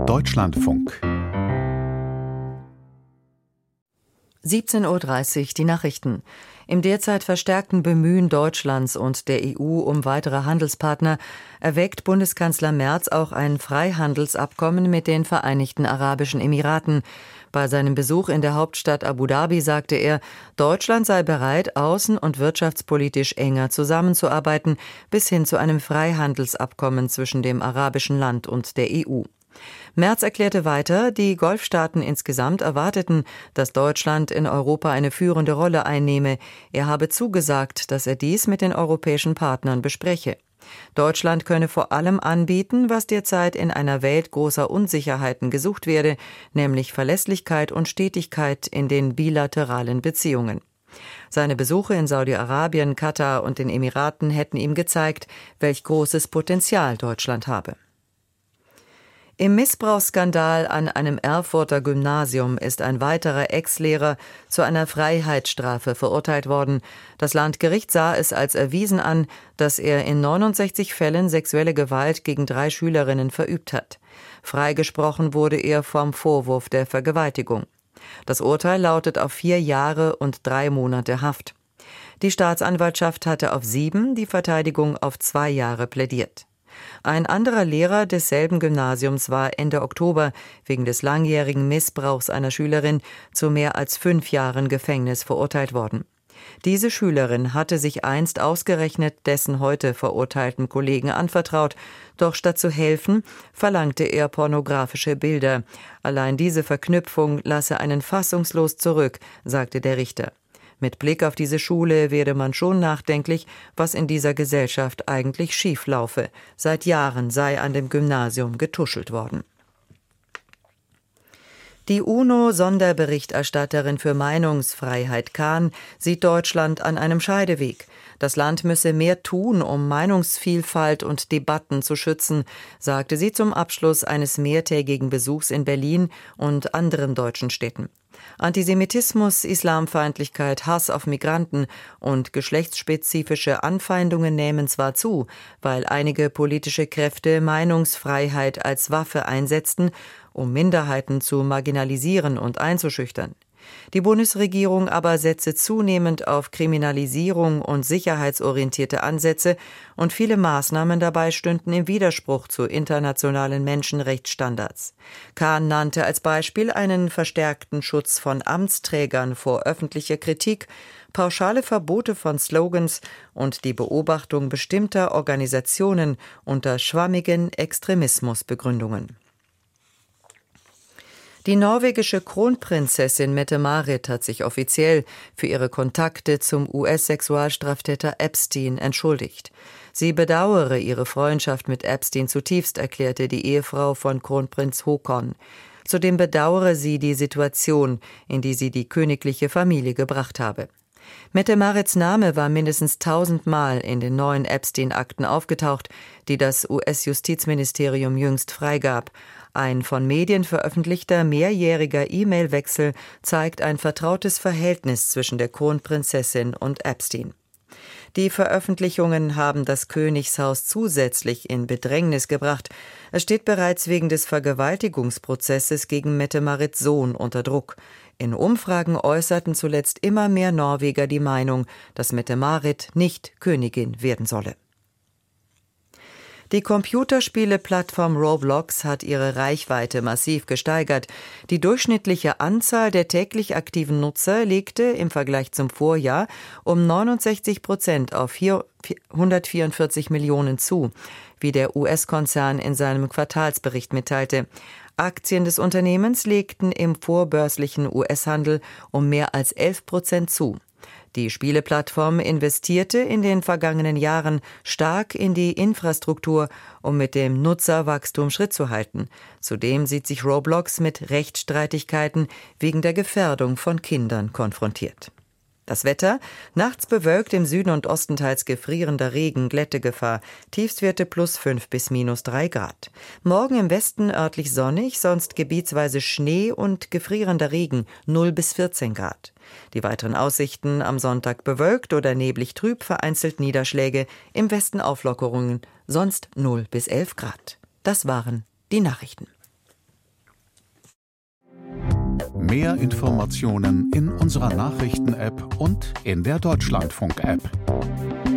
Deutschlandfunk 17:30 Uhr die Nachrichten. Im derzeit verstärkten Bemühen Deutschlands und der EU um weitere Handelspartner erwägt Bundeskanzler Merz auch ein Freihandelsabkommen mit den Vereinigten Arabischen Emiraten. Bei seinem Besuch in der Hauptstadt Abu Dhabi sagte er, Deutschland sei bereit, außen- und wirtschaftspolitisch enger zusammenzuarbeiten, bis hin zu einem Freihandelsabkommen zwischen dem arabischen Land und der EU. Merz erklärte weiter, die Golfstaaten insgesamt erwarteten, dass Deutschland in Europa eine führende Rolle einnehme. Er habe zugesagt, dass er dies mit den europäischen Partnern bespreche. Deutschland könne vor allem anbieten, was derzeit in einer Welt großer Unsicherheiten gesucht werde, nämlich Verlässlichkeit und Stetigkeit in den bilateralen Beziehungen. Seine Besuche in Saudi-Arabien, Katar und den Emiraten hätten ihm gezeigt, welch großes Potenzial Deutschland habe. Im Missbrauchsskandal an einem Erfurter Gymnasium ist ein weiterer Ex-Lehrer zu einer Freiheitsstrafe verurteilt worden. Das Landgericht sah es als erwiesen an, dass er in 69 Fällen sexuelle Gewalt gegen 3 Schülerinnen verübt hat. Freigesprochen wurde er vom Vorwurf der Vergewaltigung. Das Urteil lautet auf 4 Jahre und 3 Monate Haft. Die Staatsanwaltschaft hatte auf 7, die Verteidigung auf 2 Jahre plädiert. Ein anderer Lehrer desselben Gymnasiums war Ende Oktober wegen des langjährigen Missbrauchs einer Schülerin zu mehr als 5 Jahren Gefängnis verurteilt worden. Diese Schülerin hatte sich einst ausgerechnet dessen heute verurteilten Kollegen anvertraut, doch statt zu helfen, verlangte er pornografische Bilder. Allein diese Verknüpfung lasse einen fassungslos zurück, sagte der Richter. Mit Blick auf diese Schule werde man schon nachdenklich, was in dieser Gesellschaft eigentlich schief laufe. Seit Jahren sei an dem Gymnasium getuschelt worden. Die UNO-Sonderberichterstatterin für Meinungsfreiheit Khan sieht Deutschland an einem Scheideweg. Das Land müsse mehr tun, um Meinungsvielfalt und Debatten zu schützen, sagte sie zum Abschluss eines mehrtägigen Besuchs in Berlin und anderen deutschen Städten. Antisemitismus, Islamfeindlichkeit, Hass auf Migranten und geschlechtsspezifische Anfeindungen nehmen zwar zu, weil einige politische Kräfte Meinungsfreiheit als Waffe einsetzten, um Minderheiten zu marginalisieren und einzuschüchtern. Die Bundesregierung aber setze zunehmend auf Kriminalisierung und sicherheitsorientierte Ansätze und viele Maßnahmen dabei stünden im Widerspruch zu internationalen Menschenrechtsstandards. Khan nannte als Beispiel einen verstärkten Schutz von Amtsträgern vor öffentlicher Kritik, pauschale Verbote von Slogans und die Beobachtung bestimmter Organisationen unter schwammigen Extremismusbegründungen. Die norwegische Kronprinzessin Mette-Marit hat sich offiziell für ihre Kontakte zum US-Sexualstraftäter Epstein entschuldigt. Sie bedauere ihre Freundschaft mit Epstein zutiefst, erklärte die Ehefrau von Kronprinz Haakon. Zudem bedauere sie die Situation, in die sie die königliche Familie gebracht habe. Mette-Marits Name war mindestens 1000 Mal in den neuen Epstein-Akten aufgetaucht, die das US-Justizministerium jüngst freigab. Ein von Medien veröffentlichter mehrjähriger E-Mail-Wechsel zeigt ein vertrautes Verhältnis zwischen der Kronprinzessin und Epstein. Die Veröffentlichungen haben das Königshaus zusätzlich in Bedrängnis gebracht. Es steht bereits wegen des Vergewaltigungsprozesses gegen Mette-Marits Sohn unter Druck. In Umfragen äußerten zuletzt immer mehr Norweger die Meinung, dass Mette-Marit nicht Königin werden solle. Die Computerspiele-Plattform Roblox hat ihre Reichweite massiv gesteigert. Die durchschnittliche Anzahl der täglich aktiven Nutzer legte im Vergleich zum Vorjahr um 69% auf 144 Millionen zu, wie der US-Konzern in seinem Quartalsbericht mitteilte. Aktien des Unternehmens legten im vorbörslichen US-Handel um mehr als 11% zu. Die Spieleplattform investierte in den vergangenen Jahren stark in die Infrastruktur, um mit dem Nutzerwachstum Schritt zu halten. Zudem sieht sich Roblox mit Rechtsstreitigkeiten wegen der Gefährdung von Kindern konfrontiert. Das Wetter: nachts bewölkt, im Süden und Osten teils gefrierender Regen, Glättegefahr, Tiefstwerte +5 bis -3 Grad. Morgen im Westen örtlich sonnig, sonst gebietsweise Schnee und gefrierender Regen, 0 bis 14 Grad. Die weiteren Aussichten: am Sonntag bewölkt oder neblig trüb, vereinzelt Niederschläge, im Westen Auflockerungen, sonst 0 bis 11 Grad. Das waren die Nachrichten. Mehr Informationen in unserer Nachrichten-App und in der Deutschlandfunk-App.